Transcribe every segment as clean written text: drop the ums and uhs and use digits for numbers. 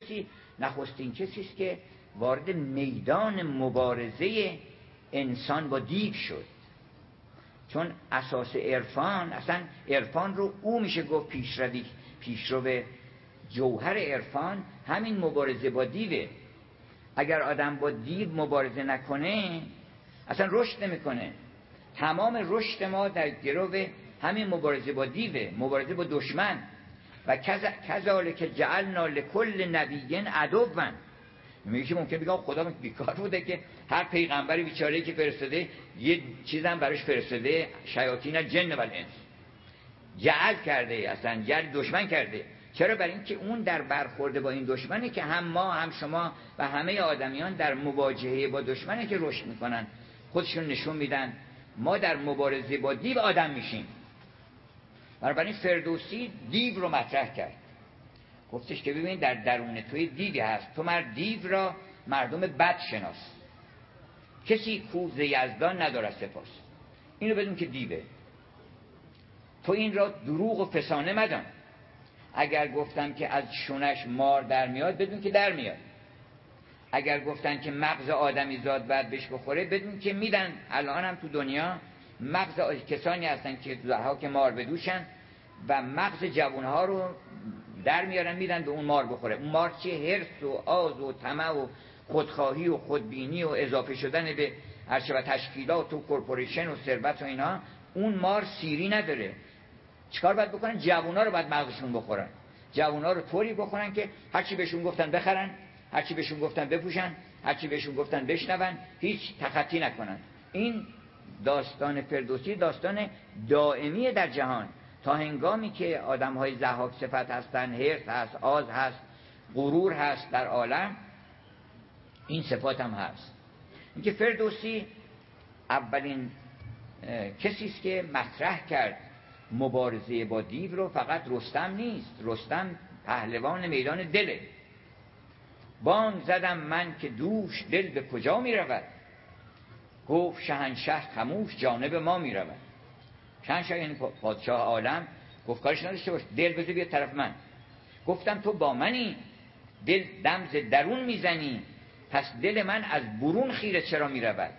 نخستین کسی است که وارد میدان مبارزه انسان با دیو شد. چون اساس عرفان، اصلا عرفان رو او میشه گفت پیشرو جوهر عرفان همین مبارزه با دیوه. اگر آدم با دیو مبارزه نکنه اصلا رشد نمیکنه. تمام رشد ما در گرو همین مبارزه با دیوه، مبارزه با دشمن. و کذالک جعلنا لکل نبی عدوا. میگه که ممکن بگم خدا بیکار بوده که هر پیغمبری بیچاره‌ای که فرستاده یه چیزام براش فرستاده، شیاطین جن و انس جعل کرده، اصلا جعل دشمن کرده. چرا؟ برای اینکه اون در برخورد با این دشمنه که هم ما هم شما و همه آدمیان در مواجهه با دشمنه که رشد میکنن، خودشون نشون میدن. ما در مبارزه با دیو آدم میشیم. بنابراین فردوسی دیو رو مطرح کرد، گفتش که ببین در درون توی دیوی هست، تو دیو را مردم بد شناس، کسی کو ز یزدان نداره سپاس. اینو بدون که دیوه. تو این را دروغ و فسانه مدان. اگر گفتن که از شونش مار در میاد، بدون که در میاد. اگر گفتن که مغز آدمی زاد بعد بهش بخوره، بدون که میدن. الان هم تو دنیا مغز کسانی هستن که زها که مار بدوشن و مغز جوانها رو در میارن میدن به اون مار بخوره. اون مار چیه؟ حرص و آز و طمع و خودخواهی و خودبینی و اضافه شدن به هرچه و تشکیلات و کورپوریشن و ثروت و اینا. اون مار سیری نداره. چیکار باید بکنن؟ جوونا رو باید مغزشون بخورن. جوونا رو طوری بخورن که هرچی بهشون گفتن بخرن، هرچی بهشون گفتن بپوشن، هرچی بهشون گفتن بشنون، هیچ تخطی نکنن. این داستان فردوسی داستان دائمی در جهان. تا هنگامی که آدم‌های ضحاک صفت هستن، حرص هست، آز هست، غرور هست در عالم، این صفات هم هست. اینکه فردوسی اولین کسی است که مطرح کرد مبارزه با دیو رو. فقط رستم نیست، رستم پهلوان میدان دله. بانگ زدم من که دوش دل به کجا می رود، گفت شهنشه خموش جانب ما می رود. شهنشه یعنی پادشاه عالم. گفت کارش نداشته باش، دل بذار بیاد طرف من. گفتم تو با منی، دل دم ز درون میزنی، پس دل من از برون خیره چرا می رود.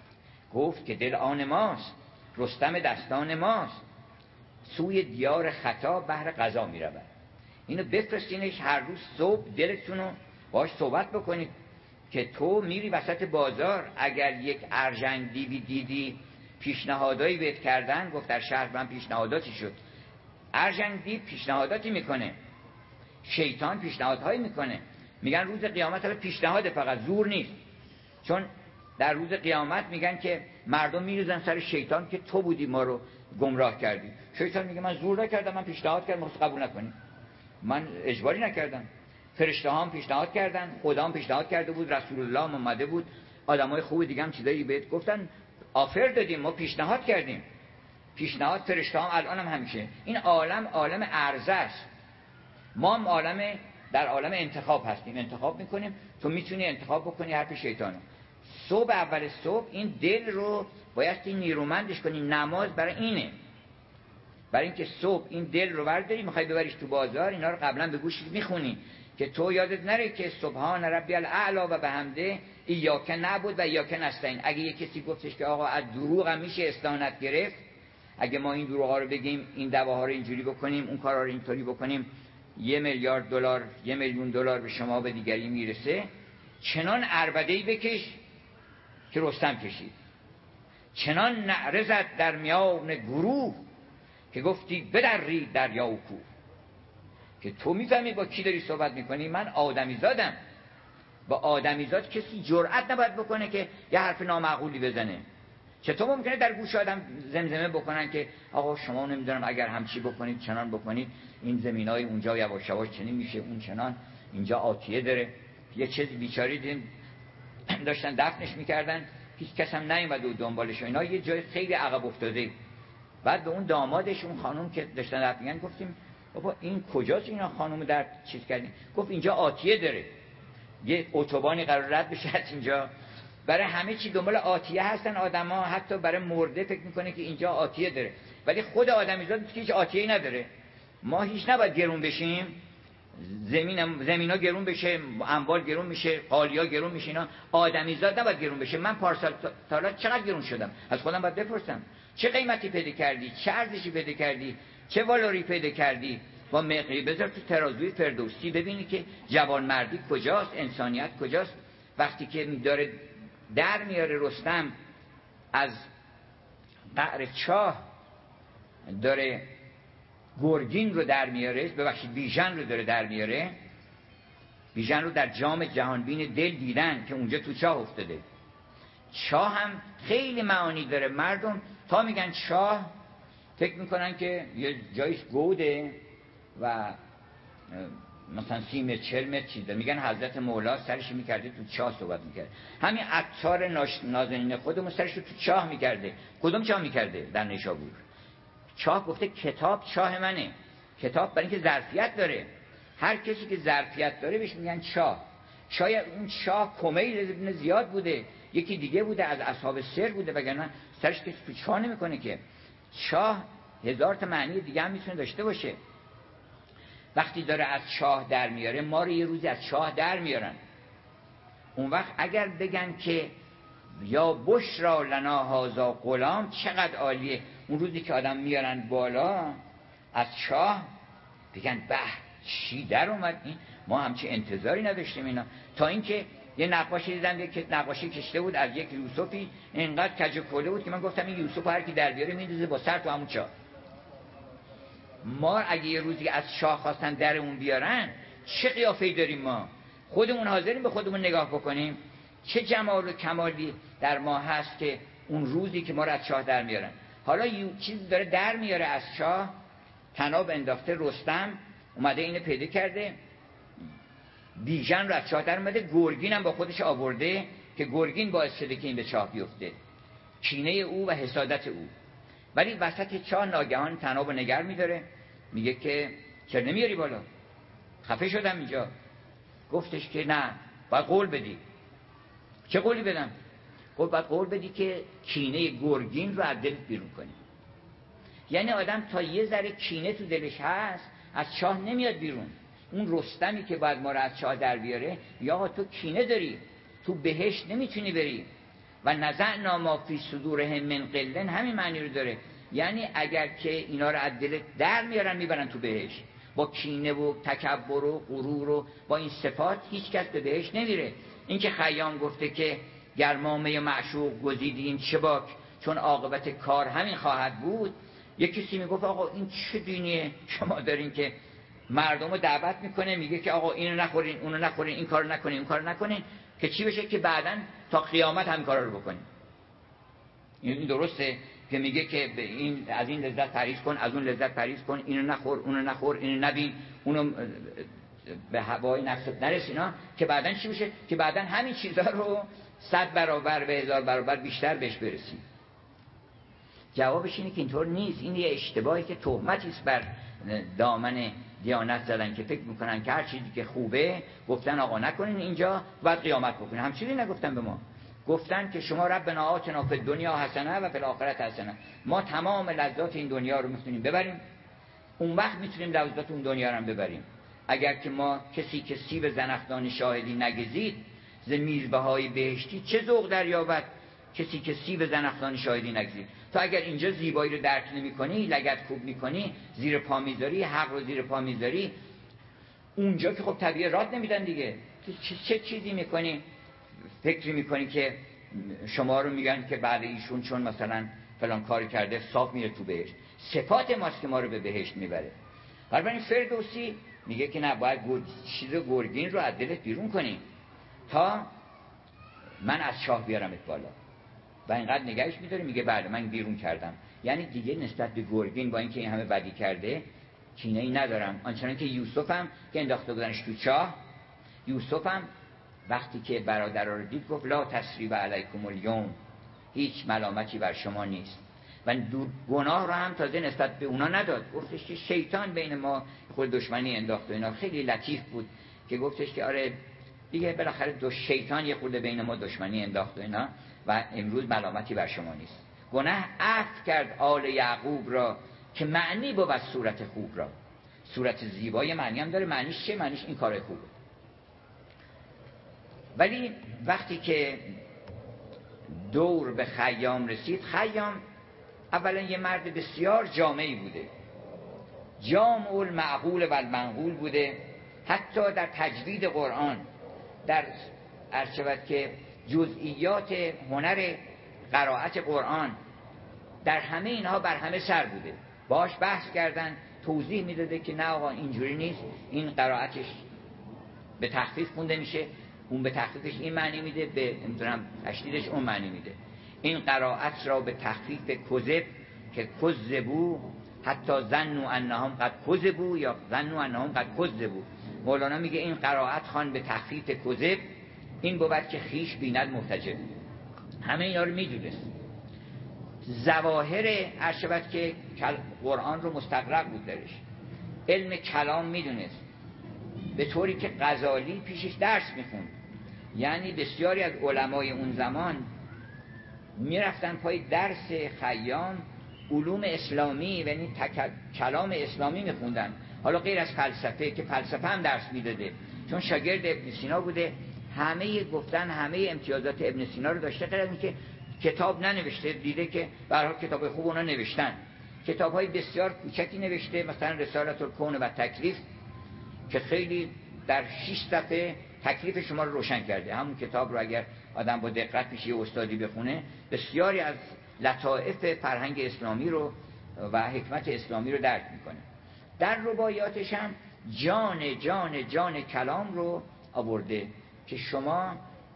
گفت که دل آن ماست، رستم دستان ماست، سوی دیار خطا بهر قضا می رود. اینو بفرستینش هر روز صبح، دلتون رو باش صحبت بکنید که تو میری وسط بازار، اگر یک ارژنگ دیوی دیدی پیشنهادایی بهت کردن. گفت در شهر من پیشنهاداتی شد. ارژنگ دیو پیشنهاداتی میکنه، شیطان پیشنهادهایی میکنه. میگن روز قیامت پیشنهاد فقط، زور نیست. چون در روز قیامت میگن که مردم میریزن سر شیطان که تو بودی ما رو گمراه کردی. شیطان میگه من زور نکردم، من پیشنهاد کردم، خود قبول نکنی، من اجباری نکردم. فرشته ها هم پیشنهاد کردن، خدا هم پیشنهاد کرده بود، رسول الله هم اومده بود، آدمای خوب دیگه هم چیزایی بهت گفتن، آفر دادیم، ما پیشنهاد کردیم. پیشنهاد فرشته ها الان هم همیشه. این عالم عرضه است. ما هم در عالم انتخاب هستیم، انتخاب میکنیم. تو میتونی انتخاب بکنی حرف شیطانو. صبح اول صبح این دل رو بایستی نیرومندش کنی. نماز برای اینه، برای اینکه صبح این دل رو برداری میخوای ببریش تو بازار، اینا رو قبلا به گوش میخونی که تو یادت نره که سبحان ربی الاعلی و بحمده ایاک نعبد و ایاک نستعین. اگه یه کسی گفتش که آقا از دروغ هم میشه استعانت گرفت، اگه ما این دروغ ها رو بگیم، این دواها رو اینجوری بکنیم، اون کارا رو اینطوری بکنیم، 1 میلیارد دلار 1 میلیون دلار به شما به دیگری میرسه. چنان عربده‌ای بکش که رستم کشید، چنان نعره زد در میان گروه که گفتی بدری دریا و کوه. که تو میفهمی با کی داری صحبت میکنی. من آدمی زادم، با آدمی زاد کسی جرأت نباید بکنه که یه حرف نامعقولی بزنه. چطور ممکنه در گوش آدم زمزمه بکنن که آقا شما نمیدونم اگر همچی بکنید چنان بکنید، این زمینای اونجا یواش یواش چنین میشه، اون چنان، اینجا آتیه داره. یه چیز بیچاری دیدیم داشتن دفنش میکردن، هیچ کس هم نیومد و دنبالش. اینا یه جای خیلی عقب افتاده. بعد به اون دامادش، اون خانم که داشتن دفن میکردن، گفتیم بابا این کجاست اینا خانم در چیز کردین؟ گفت اینجا آتیه داره، یه اتوبانی قرار رد بشه از اینجا. برای همه چی دنبال آتیه هستن آدما، حتی برای مرده فکر میکنه که اینجا آتیه داره، ولی خود آدمیزاد هیچ آتیه‌ای نداره. ما هیچ نباید گرون بشیم زمینا گرون بشه، اموال گرون میشه، قالیا گرون میشه، اینا آدمیزاد نباید گرون بشه. من پارسال تا چقدر گرون شدم؟ از خودم باید بپرسم چه قیمتی پیدا کردی، چه ارزشی پیدا کردی، چه والوری پیدا کردی. با مقیاس بذار تو ترازوی فردوسی ببینی که جوانمردی کجاست، انسانیت کجاست. وقتی که داره در میاره رستم از قعر چاه، داره گرگین رو در میاره، ببخشید بیژن رو داره در میاره. بیژن رو در جام جهانبین دل دیدن که اونجا تو چاه افتاده. چاه هم خیلی معانی داره. مردم تا میگن چاه فکر میکنن که یه جایش گوده و مثلا 30 متر 40 متر چیزه. میگن حضرت مولا سرش میکرده تو چاه صحبت میکرد. همین عطار نازنین خودمون سرش رو تو چاه میکرده. کدوم چاه میکرده؟ در نیشابور. چاه گفته کتاب چاه منه. کتاب برای اینکه ظرفیت داره. هر کسی که ظرفیت داره بهش میگن چاه. شاید اون چاه کمیل ابن زیاد بوده، یکی دیگه بوده، از اصحاب سر بوده، وگرنه سرش کسی تو چاه نمیکنه که. چاه هزار تا معنی دیگه هم میتونه داشته باشه. وقتی داره از چاه در میاره، ما رو یه روزی از چاه در میارن. اون وقت اگر بگن که یا بشرا لنا هذا غلام، چقدر عالیه. اون روزی که آدم میارن بالا از چاه، بگن به چی در اومد این، ما همچی انتظاری نداشتیم اینا. تا اینکه یه نقاشی دیدم، یک نقاشی کشته بود از یک یوسفی اینقدر کج و کوله بود که من گفتم این یوسف هر کی در بیاره میندازه با سر تو همون چاه. ما اگه یه روزی از چاه خواستن در اون بیارن، چه قیافه‌ای داریم ما؟ خودمون حاضریم به خودمون نگاه بکنیم چه جمال و کمالی در ما هست که اون روزی که ما رو از چاه در میارن. حالا یه چیز داره در میاره از چاه، طناب انداخته. رستم اومده اینو پیدا کرده، بیژن رو از چاه در اومده، گرگین هم با خودش آورده که گرگین باعث شده که این به چاه بیفته، کینه او و حسادت او. ولی وسط چاه ناگهان طناب رو نگر میداره، میگه که چرا نمیاری بالا؟ خفه شدم اینجا. گفتش که نه، باید قول بدی. چه قولی بدم؟ باید قول بدی که کینه گرگین رو از دلت بیرون کنی. یعنی آدم تا یه ذره کینه تو دلش هست از چاه نمیاد بیرون. اون رستمی که باید ما رو از چاه در بیاره، یا تو کینه داری، تو بهشت نمیتونی بری. و نزعنا ما فی صدورهم من غل، همین معنی رو داره. یعنی اگر که اینا رو از دلت در میارن میبرن تو بهشت، با کینه و تکبر و غرور و با این صفات هیچ کس به بهشت نمیره. این که خیام گفته که گرمامه معشوق گزیدیم چه باک، چون عاقبت کار همین خواهد بود. یک کسی میگفت آقا این چه دینیه شما دارین که مردم رو دعوت میکنه، میگه که آقا اینو نخورین، اونو نخورین، این کارو نکنین، اون کارو نکنین، که چی بشه؟ که بعداً تا قیامت هم کارا رو بکنین. این درسته که میگه که این از این لذت پرهیز کن، از اون لذت پرهیز کن، اینو نخور، اونو نخور، اینو نبین، اونو به هوای نفست نرسینا، که بعداً چی بشه؟ که بعداً همین چیزا رو 100 برابر به 1000 برابر بیشتر بهش برسیم. جوابش اینه که اینطور نیست. این یه اشتباهی که تهمتی است بر دامن دیانت زدن، که فکر میکنن که هر چیزی که خوبه گفتن آقا نکنین اینجا بعد قیامت بکنین. همچنین نگفتن به ما، گفتن که شما ربنا آتنا فی الدنیا حسنه و فی الاخره حسنه. ما تمام لذات این دنیا رو میتونیم ببریم، اون وقت میتونیم لذات اون دنیا رو هم ببریم. اگر که ما کسی که سیب زنخدان شاهدی نگزید ز میربهای بهشتی، چه ذوق دریابد کسی که سیب زنخدان شاهدی نگزید. تو اگر اینجا زیبایی رو درک نمی‌کنی، لگد کوب می‌کنی، زیر پا میذاری، حق رو زیر پا میذاری، اونجا که خب طبیعه راد نمیدن دیگه. تو چه چیزی می‌کنی؟ فکری می‌کنی که شما رو میگن که بعد ایشون چون مثلا فلان کاری کرده صاف میره تو بهشت. صفات ماست که ما رو به بهشت میبره. بنابراین فردوسی میگه که نه، باید چیز گرگین رو از دلت بیرون کنی تا من از چاه بیارمت بالا. و اینقدر نگهش میداره، میگه بله من بیرون کردم. یعنی دیگه نسبت به گرگین با اینکه این همه بدی کرده کینه‌ای ندارم. آنچنان که یوسف هم که انداخته بودنش تو چاه، یوسف هم وقتی که برادرها رو دید گفت لا تثریب علیکم الیوم، هیچ ملامتی بر شما نیست. و گناه رو هم تازه نسبت به اونا نداد، گفتش که شیطان بین ما خود دشمنی انداخت و اینا. خیلی لطیف بود که گفتش که آره دیگه بالاخره دو شیطان یه خورده بین ما دشمنی انداخت و اینا و امروز ملامتی بر شما نیست. گناه عفو کرد آل یعقوب را، که معنی بود صورت خوب را. صورت زیبای معنی هم داره. معنیش چه؟ معنیش این کار خوبه. ولی وقتی که دور به خیام رسید، خیام اولا یه مرد بسیار جامعی بوده، جامع المعقول و المنقول بوده. حتی در تجوید قرآن، در ارشبت که جزئیات هنر قرائت قرآن، در همه اینها بر همه سر بوده. باش بحث کردن، توضیح میداده که نه آقا اینجوری نیست، این قرائتش به تخفیف خونده میشه، اون به تخفیفش این معنی میده، به نمیدونم تشدیدش اون معنی میده. این قرائت را به تخفیف کذب، که کذبوا حتی ظنوا انهم قد کذبوا یا ظنوا انهم قد کذبوا. مولانا میگه این قرائت خوان به تخفیف کذب، این بود که خیش بیند محتجب. همه اینا رو میدونست. ظواهر ارشبت که قرآن رو مستغرق بود درش، علم کلام میدونست، به طوری که غزالی پیشش درس میخوند. یعنی بسیاری از علمای اون زمان میرفتن پای درس خیام علوم اسلامی، یعنی کلام اسلامی میخوندن، حالا غیر از فلسفه، که فلسفه هم درس میداده، چون شاگرد ابن سینا بوده. همه گفتن همه امتیازات ابن سینا رو داشته، غیر از این که کتاب ننوشته، دیده که به هر حال کتاب خوب اونا نوشتن. کتاب‌های بسیار کوچکی نوشته، مثلا رسالت الکون و تکلیف که خیلی در 6 صفحه تکلیف شما رو روشن کرده. همون کتاب رو اگر آدم با دقت پیش یه استادی بخونه، بسیاری از لطائف فرهنگ اسلامی رو و حکمت اسلامی رو درک میکنه. در رباعیاتش هم جان کلام رو آورده که شما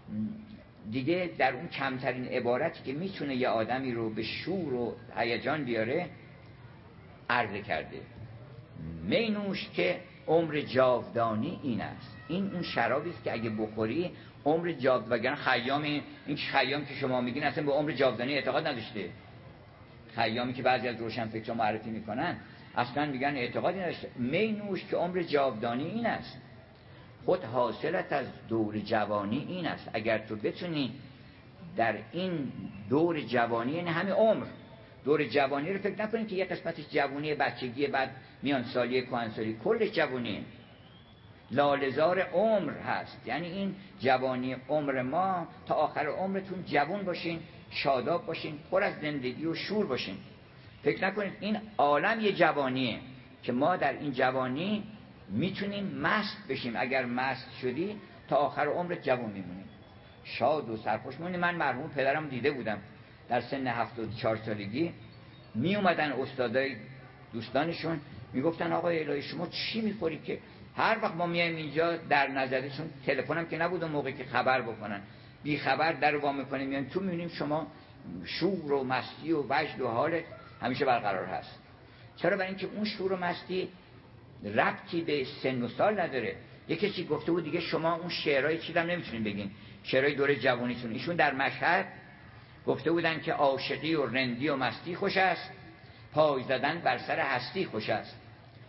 دیگه در اون کمترین عبارتی که میتونه یه آدمی رو به شور و هیجان بیاره عرضه کرده. می نوش که عمر جاودانی این است. این اون شرابی است که اگه بخوری عمر جاودانی. خیام، این خیام که شما میگین اصلا به عمر جاودانی اعتقاد نداشته. خیامی که بعضی از روشنفکران معرفی میکنن اصلا میگن اعتقادی نداشته. می نوش که عمر جاودانی این است، خود حاصلت از دور جوانی این است. اگر تو بتونی در این دور جوانی، یعنی همه عمر، دور جوانی رو فکر نکنید که یه قسمتش جوانی بچگی، بعد میان سالی کهنسالی، کلش جوانی، لاله‌زار عمر هست. یعنی این جوانی عمر ما تا آخر عمرتون جوان باشین، شاداب باشین، پر از زندگی و شور باشین. فکر نکنید این عالم یه جوانیه که ما در این جوانی میتونیم مست بشیم. اگر مست شدی تا آخر عمرت جوان میمونی، شاد و سرخوش میمونی. من مرحوم پدرم دیده بودم در سن 74 سالگی می اومدن استادای دوستانشون میگفتن آقای الهی شما چی میخوری که هر وقت ما میایم اینجا در نظرشون، تلفنم که نبود اون موقع که خبر بکنن، بی خبر در وا میکنیم میان تو، میبینیم شما شور و مستی و وجد و حالت همیشه برقرار هست. چرا؟ برای اینکه اون شور و مستی ربطی به سن و سال نداره. یه کسی گفته بود دیگه شما اون شعرهای چیزم نمیتونین بگین، شعرهای دوره جوانیتون. ایشون در مشهد گفته بودن که عاشقی و رندی و مستی خوش است، پای زدن بر سر هستی خوش است.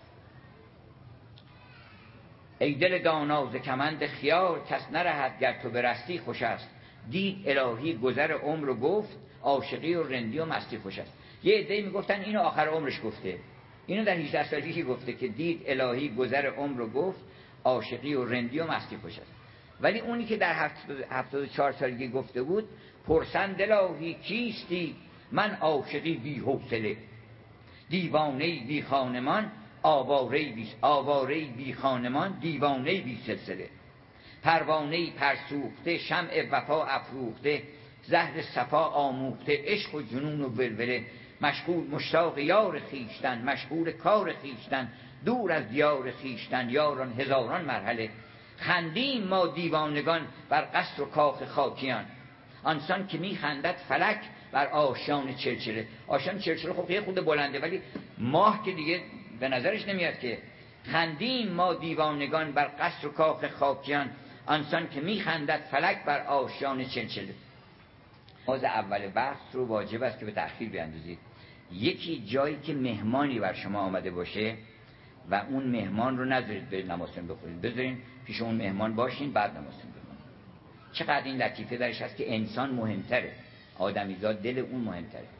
ای دل دانا ز کمند خیال، کس نرهد گر تو برستی خوش است. دید الهی گذر عمر و گفت، عاشقی و رندی و مستی خوش است. یه عده‌ای میگفتن اینو آخر عمرش گفته، اینو در 18 سالگی گفته که دید الهی گذر عمر و گفت، عاشقی و رندی و مستی خوش است. ولی اونی که در 74 سالگی گفته بود، پرسند الهی کیستی، من عاشقی بی حوصله، دیوانه بی خانمان، آواره بی خانمان، دیوانه بی سلسله. پروانه پرسوخته، شمع وفا افروخته، زهر صفا آموخته، عشق و جنون و ولوله. مشغول مشتاق یار خیشتن، مشغول کار خیشتن، دور از دیار خیشتن، یاران هزاران مرحله. خندیم ما دیوانگان بر قصر و کاخ خاکیان، آنسان که میخندد فلک بر آشیان چلچله. آشیان چلچله خب یه خود بلنده، ولی ماه که دیگه به نظرش نمیاد که. خندیم ما دیوانگان بر قصر و کاخ خاکیان، آنسان که میخندد فلک بر آشیان چلچله. باز اول بحث رو واجب است که به تأخیر بیاندازید. یکی جایی که مهمانی بر شما آمده باشه و اون مهمان رو نذارید به نمازتون بخورید، بذارین پیش اون مهمان باشین، بعد نمازتون بخورید. چقدر این لطیفه درش هست که انسان مهمتره، آدمیزاد دل اون مهمتره.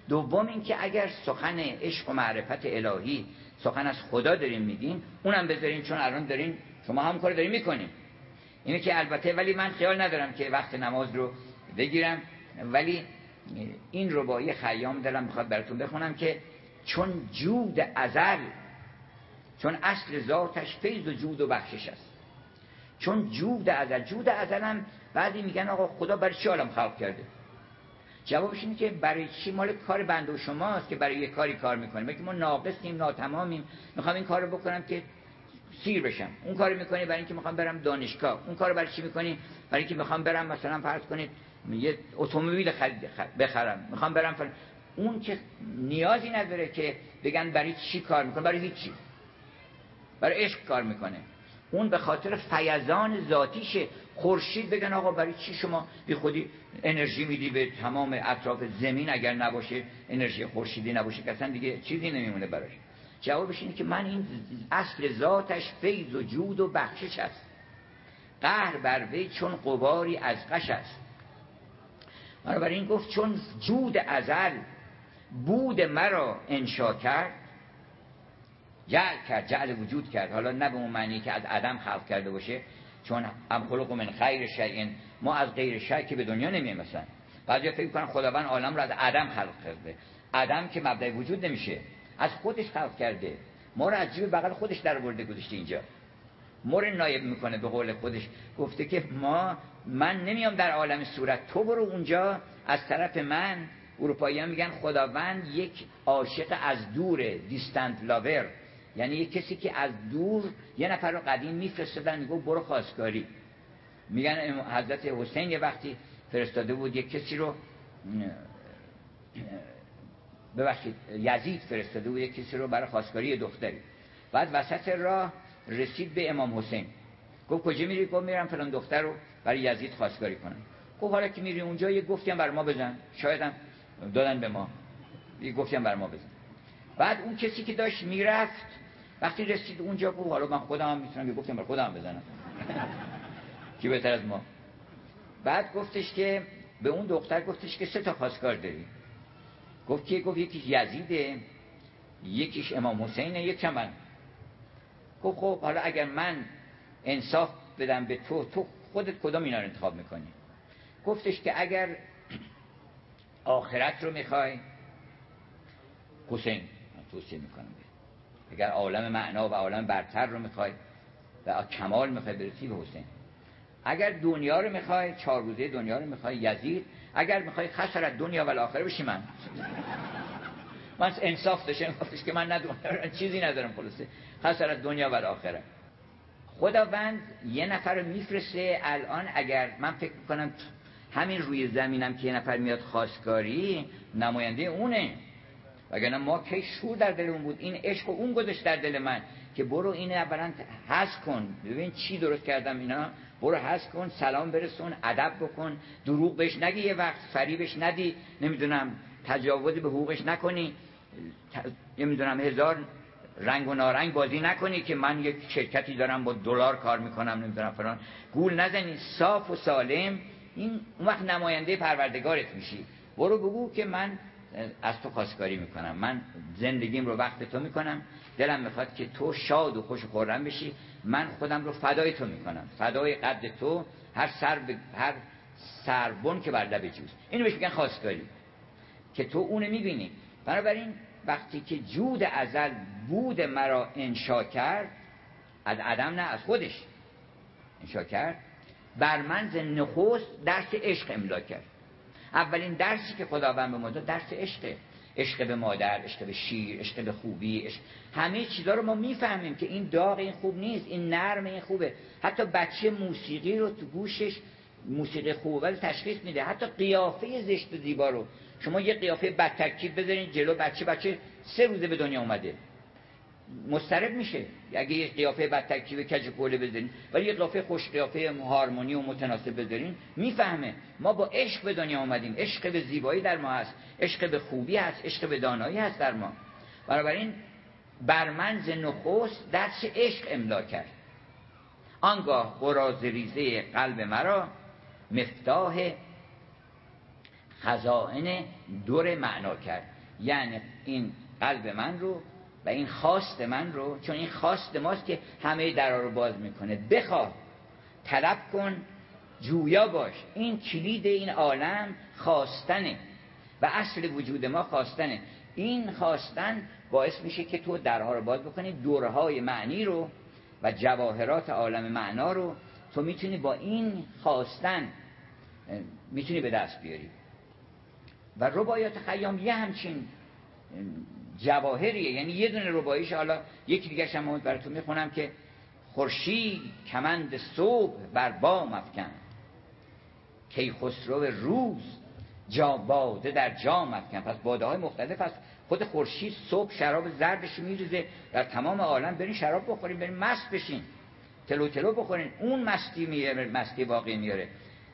دوم این که اگر سخن عشق و معرفت الهی، سخن از خدا دارین میگین، اونم بذارین، چون الان دارین شما هم کار دارین میکنین. اینه که البته ولی من خیال ندارم که وقت نماز رو بگیرم، ولی این رباعی خیام دلم میخواد براتون بخونم که چون جود ازل، چون اصل ذاتش فیض و جود و بخشش است. چون جود ازل هم بعضی میگن آقا خدا برای چی عالم خلق کرده؟ جوابش اینه که برای چی؟ مال کار بنده و شماست که برای یه کاری کار میکنیم. بگیم ما ناقصیم، ناتمامیم، میخوام این کارو بکنم که سیر بشم. اون کارو میکنی برای اینکه میخوام برم دانشگاه. اون کارو برای چی میکنی؟ برای اینکه میخوام برم مثلا فرض کنید یه اتومبیل بخرم، میخوام برم اون که نیازی نداره که بگن برای چی کار میکنه، برای هیچی، برای عشق کار میکنه. اون به خاطر فیضان ذاتیشه. خورشید بگن آقا برای چی شما بی خودی انرژی میدی به تمام اطراف زمین، اگر نباشه انرژی خورشیدی نباشه که اصلا دیگه چیزی نمیمونه براش. جوابش اینه که من این اصل ذاتش فیض و جود و بخشش است، قهر بر وی چون غباری از قش است. بنابراین گفت چون جود ازل بود مرا انشا کرد، جعل وجود کرد. حالا نه به اون معنی که از عدم خلق کرده باشه، چون ام خلق من خیر شیء، ما از غیر شیء که به دنیا نمیایم. مثلا بعضیا فکر می‌کنن خداوند عالم رو از عدم خلق کرده. عدم که مبدأ وجود نمیشه، از خودش خلق کرده. ما رو از جیب بغل خودش در آورده گذاشته اینجا، ما رو نایب میکنه. به قول خودش گفته که من نمیام در عالم صورت، تو برو اونجا از طرف من. اروپایی‌ها میگن خداوند یک عاشق از دوره، دیستنت لاور، یعنی یک کسی که از دور یه نفر رو قدیم میفرستادن میگه برو خواستگاری. میگن حضرت حسین یه وقتی فرستاده بود یک کسی رو، ببخشید یزید فرستاده بود یک کسی رو برای خواستگاری دختری. بعد وسط راه رسید به امام حسین، گفت کجا میری؟ گفت میرم فلان دختر رو برای یزید خواستگاری کنم. گفت حالا که میری اونجا یه گفتی هم بر ما بزن، شاید هم دادن به ما، یه گفتی هم بر ما بزن. بعد اون کسی که داشت میرفت وقتی رسید اونجا گفت حالا من خودم هم میتونم یه گفتی هم بر خودم بزنم کی بهتر از ما. بعد گفتش که به اون دختر گفتش که 3 تا خواستگار داری. گفت که گفت یکیش یزیده، یکیش امام حسینه، یکیش من. گفت خب حالا اگر من انصاف بدم به تو خودت کدام اینا رو انتخاب میکنی؟ گفتش که اگر آخرت رو میخوای حسین توصیه میکنم، اگر عالم معنا و عالم برتر رو میخوای و کمال میخوای برسی به حسین، اگر دنیا رو میخوای 4 روزه دنیا رو میخوای یزید، اگر میخوای خسارت دنیا و الاخره بشی من انصاف داشتم. گفتش که من ندونم چیزی ندارم، خلاصه خسارت دنیا و الاخره. خداوند یه نفر رو میفرسته. الان اگر من فکر میکنم همین روی زمینم که یه نفر میاد خواستگاری نماینده اونه، وگرنه ما کی شور در دلمون بود. این عشق و اون گذاشت در دل من که برو این اولا حذف کن، ببین چی درست کردم اینا، برو حذف کن، سلام برسون، ادب بکن، دروغ بهش نگی، یه وقت فریبش ندی، نمیدونم تجاوز به حقوقش نکنی، نمیدونم 1000 رنگ و نارنگ بازی نکنی که من یک شرکتی دارم با دلار کار میکنم نمیدونم فلان، گول نزنی، صاف و سالم. این اون وقت نماینده پروردگارت میشی. برو بگو که من از تو خواستگاری میکنم، من زندگیم رو وقت تو میکنم، دلم میخواد که تو شاد و خوش و خرم بشی، من خودم رو فدای تو میکنم، فدای قد تو، هر سربن که بر لب جوز. اینو بهش میگن خواستگاری که تو اونو میبینی. بنابراین وقتی که جود ازل بود مرا انشا کرد، از عدم نه از خودش انشا کرد، بر من ز نخست درس عشق املا کرد. اولین درسی که خداوند به ما داد درس عشقه. عشق به مادر، عشق به شیر، عشق به خوبی، عشق. همه چیزا رو ما میفهمیم که این داغ این خوب نیست، این نرم این خوبه. حتی بچه موسیقی رو تو گوشش موسیقی خوبه ولی تشخیص میده. حتی قیافه زشت و زیبا رو شما یه قیافه بدترکیب بذارین جلو بچه 3 روزه به دنیا اومده مضطرب میشه. اگه یه قیافه بدترکیب کج کوله بذارین ولی یه قیافه خوش قیافه هارمونی و متناسب بذارین میفهمه. ما با عشق به دنیا اومدیم، عشق به زیبایی در ما هست، عشق به خوبی هست، عشق به دانایی هست در ما. بنابراین بر من ز نخست درس عشق املا کرد، آنگاه قراض ریزه قلب مرا مفتاح خزائن در معنا کرد. یعنی این قلب من رو و این خواست من رو، چون این خواست ماست که همه درها رو باز میکنه. بخواه، طلب کن، جویا باش. این کلید این عالم خواستنه و اصل وجود ما خواستنه. این خواستن باعث میشه که تو درها رو باز بکنی، دورهای معنی رو و جواهرات عالم معنا رو تو میتونی با این خواستن میتونی به دست بیاری. و رباعیات خیام یه همچین جواهریه. یعنی یه دونه رباعیش، حالا یکی دیگه هم براتون میخونم که خورشید کمند صبح بر بام افکن، کیخسرو روز باده در جام افکن. پس باده های مختلف هست. خود خورشید صبح شراب زردش میریزه در تمام عالم، برین شراب بخورین، برین مست بشین، تلو تلو بخورین، اون مستی میاره، مستی واقعی میاره.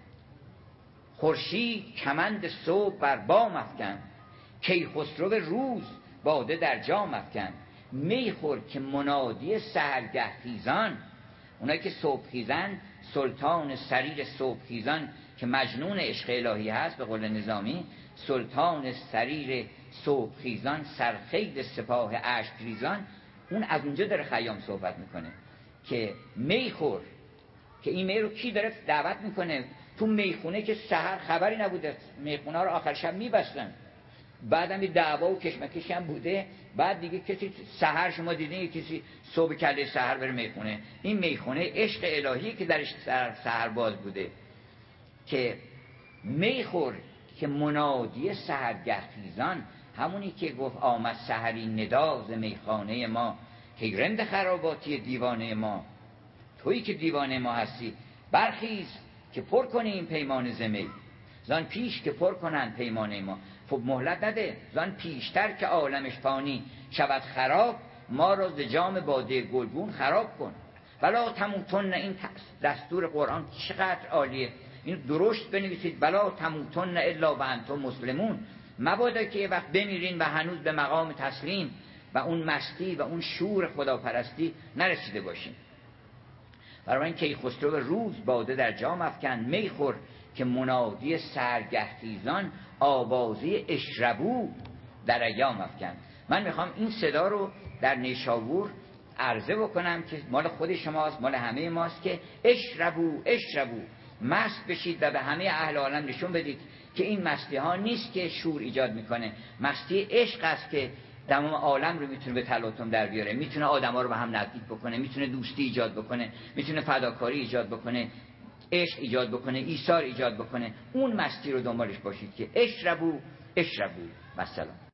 خورشید کمند صبح بر بام افکن، کیخسرو روز باده در جام افکن. میخور که منادی سحرگه خیزان، اونایی که صبح خیزن، سلطان سریر صبح خیزان که مجنون عشق الهی هست به قول نظامی، سلطان سریر صبح خیزان، سرخیل سپاه اشک ریزان. اون از اونجا داره خیام صحبت میکنه که میخور، که این می رو کی داره دعوت میکنه؟ تو میخونه که سحر خبری نبوده، میخونه رو آخر شب میبستن، بعدم دعوا و کشمکش هم بوده. بعد دیگه کسی سحر، شما دیدین کسی صبح کله سحر بره میخونه؟ این میخونه عشق الهی که درش سحر باز بوده. که میخور که منادی سحرگه خیزان، همونی که گفت آمد سحری نداز میخانه ما، که رند خراباتی دیوانه ما، تویی که دیوانه ما هستی، برخیز که پر کنی این پیمان زمی، زان پیش که پر کنن پیمانه ما. خب مهلت نده، زان پیشتر که عالمش فانی شود خراب، ما را ز جام باده گلگون خراب کن. ولا تموتن، این دستور قرآن چقدر عالیه، این درشت بنویسید، ولا تموتن الا و انتم مسلمون. مبادا که یه وقت بمیرین و هنوز به مقام تسلیم و اون مستی و اون شور خداپرستی نرسیده باشین. برای این کیخسرو روز باده در جام افکن، میخور که منادی سرگهخیزان، آوازی اشربو در ایام افکن. من میخوام این صدا رو در نیشابور عرضه بکنم که مال خود شماست، مال همه ماست، که اشربو اشربو، مست بشید و به همه اهل عالم نشون بدید که این مستی ها نیست که شور ایجاد میکنه، مستی عشق است که تمام عالم رو میتونه به تلاطم در بیاره، میتونه آدما رو به هم نزدیک بکنه، میتونه دوستی ایجاد بکنه، میتونه فداکاری ایجاد بکنه، عشق ایجاد بکنه، ایثار ایجاد بکنه. اون مستی رو دنبالش باشید که اشربو اشربو. مثلا